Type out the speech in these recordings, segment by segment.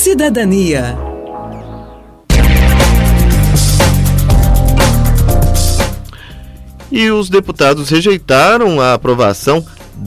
Cidadania. E os deputados rejeitaram a aprovação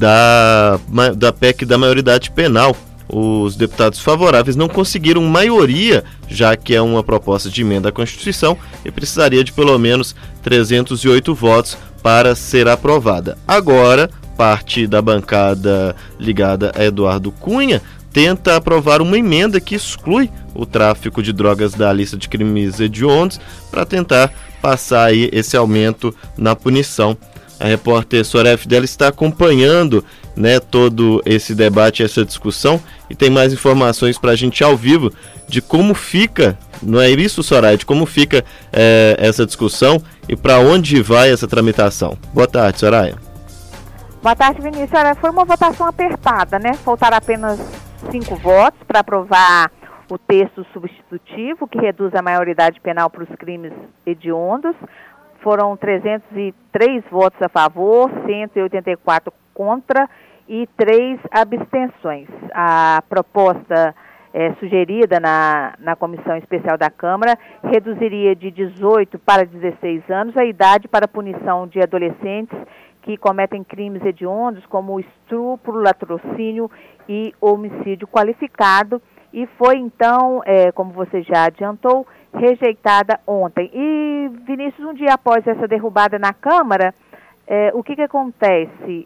da PEC da maioridade penal. Os deputados favoráveis não conseguiram maioria, já que é uma proposta de emenda à Constituição e precisaria de pelo menos 308 votos para ser aprovada. Agora, parte da bancada ligada a Eduardo Cunha tenta aprovar uma emenda que exclui o tráfico de drogas da lista de crimes hediondos para tentar passar aí esse aumento na punição. A repórter Soraya Fidel está acompanhando, todo esse debate, essa discussão, e tem mais informações para a gente ao vivo de como fica, não é isso, Soraya, de como fica essa discussão e para onde vai essa tramitação. Boa tarde, Soraya. Boa tarde, Vinícius. Foi uma votação apertada, Faltaram apenas 5 votos para aprovar o texto substitutivo que reduz a maioridade penal para os crimes hediondos. Foram 303 votos a favor, 184 contra e 3 abstenções. A proposta sugerida na Comissão Especial da Câmara reduziria de 18 para 16 anos a idade para punição de adolescentes que cometem crimes hediondos como estupro, latrocínio e homicídio qualificado. E foi, então, como você já adiantou, rejeitada ontem. E, Vinícius, um dia após essa derrubada na Câmara, o que acontece?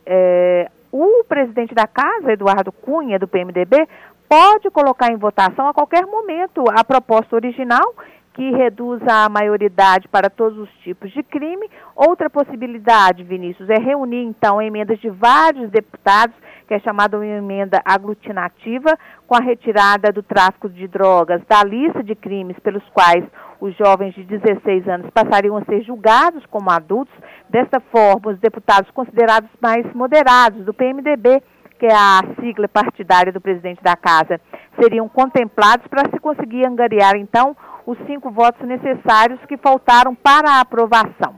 O presidente da Casa, Eduardo Cunha, do PMDB, pode colocar em votação a qualquer momento a proposta original, que reduz a maioridade para todos os tipos de crime. Outra possibilidade, Vinícius, é reunir, então, emendas de vários deputados, que é chamada uma emenda aglutinativa, com a retirada do tráfico de drogas da lista de crimes pelos quais os jovens de 16 anos passariam a ser julgados como adultos. Desta forma, os deputados considerados mais moderados do PMDB, que é a sigla partidária do presidente da Casa, seriam contemplados para se conseguir angariar, então, os 5 votos necessários que faltaram para a aprovação.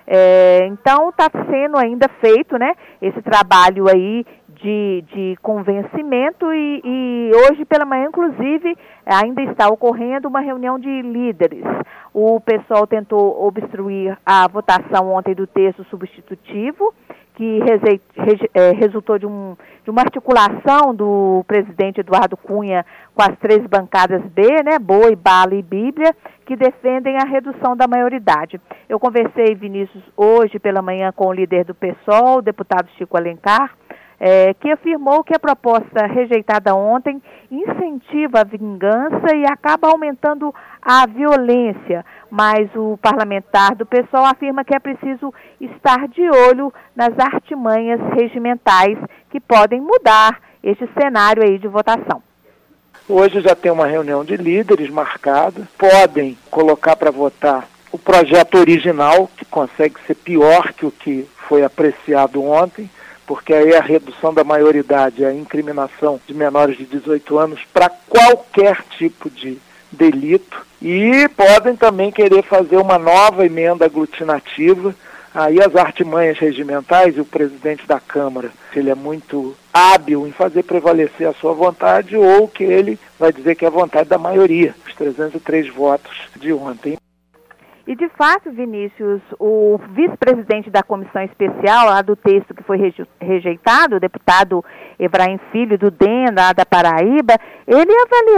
Então, está sendo ainda feito, esse trabalho aí de convencimento e hoje pela manhã, inclusive, ainda está ocorrendo uma reunião de líderes. O pessoal tentou obstruir a votação ontem do texto substitutivo, que resultou de uma articulação do presidente Eduardo Cunha com as 3 bancadas B, Boi, Bala e Bíblia, que defendem a redução da maioridade. Eu conversei, Vinícius, hoje pela manhã com o líder do PSOL, o deputado Chico Alencar, que afirmou que a proposta rejeitada ontem incentiva a vingança e acaba aumentando a violência, mas o parlamentar do PSOL afirma que é preciso estar de olho nas artimanhas regimentais que podem mudar este cenário aí de votação. Hoje já tem uma reunião de líderes marcada, podem colocar para votar o projeto original, que consegue ser pior que o que foi apreciado ontem, porque aí a redução da maioridade, a incriminação de menores de 18 anos para qualquer tipo de delito, e podem também querer fazer uma nova emenda aglutinativa. Aí as artimanhas regimentais, e o presidente da Câmara, se ele é muito hábil em fazer prevalecer a sua vontade, ou que ele vai dizer que é a vontade da maioria, os 303 votos de ontem. E, de fato, Vinícius, o vice-presidente da Comissão Especial, lá do texto que foi rejeitado, o deputado Efraim Filho, do DEM, lá da Paraíba, ele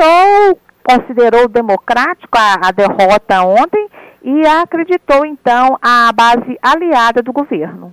considerou democrático a derrota ontem e acreditou, então, a base aliada do governo.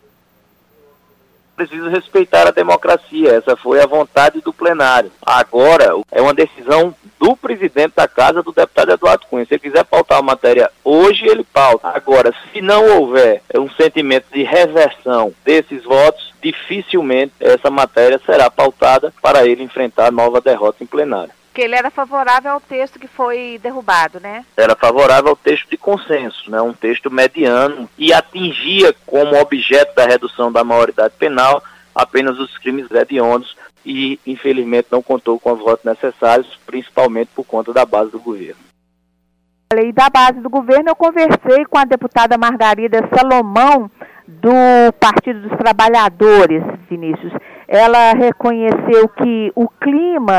Preciso respeitar a democracia, essa foi a vontade do plenário. Agora, é uma decisão do presidente da Casa, do deputado Eduardo Cunha. Se ele quiser pautar a matéria hoje, ele pauta. Agora, se não houver um sentimento de reversão desses votos, dificilmente essa matéria será pautada para ele enfrentar nova derrota em plenário. Porque ele era favorável ao texto que foi derrubado, Era favorável ao texto de consenso, um texto mediano, e atingia como objeto da redução da maioridade penal apenas os crimes hediondos e, infelizmente, não contou com os votos necessários, principalmente por conta da base do governo. E da base do governo, eu conversei com a deputada Margarida Salomão, do Partido dos Trabalhadores, Vinícius. Ela reconheceu que o clima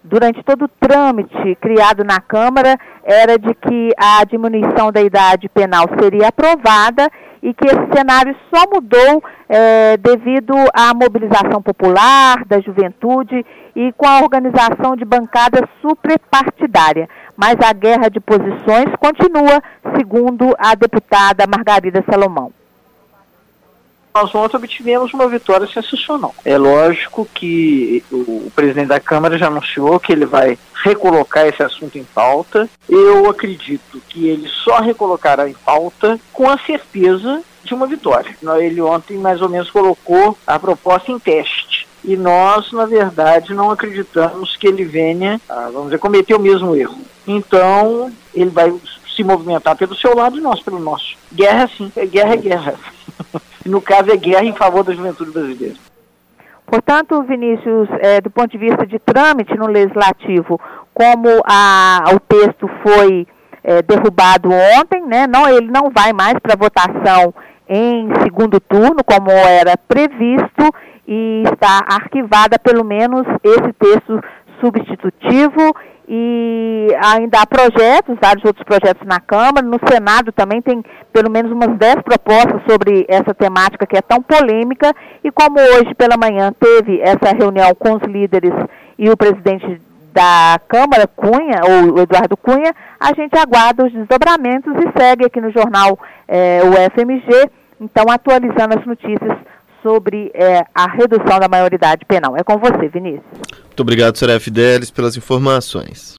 durante todo o trâmite criado na Câmara, era de que a diminuição da idade penal seria aprovada e que esse cenário só mudou devido à mobilização popular, da juventude e com a organização de bancada suprapartidária. Mas a guerra de posições continua, segundo a deputada Margarida Salomão. Nós ontem obtivemos uma vitória sensacional. É lógico que o presidente da Câmara já anunciou que ele vai recolocar esse assunto em pauta. Eu acredito que ele só recolocará em pauta com a certeza de uma vitória. Ele ontem mais ou menos colocou a proposta em teste. E nós, na verdade, não acreditamos que ele venha, vamos dizer, cometer o mesmo erro. Então, ele vai se movimentar pelo seu lado e nós pelo nosso. Guerra, sim. Guerra é guerra. No caso, é guerra em favor da juventude brasileira. Portanto, Vinícius, do ponto de vista de trâmite no Legislativo, como o texto foi derrubado ontem, né, ele não vai mais para votação em segundo turno, como era previsto, e está arquivada pelo menos esse texto substitutivo. E ainda há projetos, vários outros projetos na Câmara. No Senado também tem pelo menos umas 10 propostas sobre essa temática que é tão polêmica. E como hoje pela manhã teve essa reunião com os líderes e o presidente da Câmara, Cunha, ou o Eduardo Cunha, a gente aguarda os desdobramentos e segue aqui no jornal o FMG, então atualizando as notícias sobre a redução da maioridade penal. É com você, Vinícius. Muito obrigado, Soraya Fidelis, pelas informações.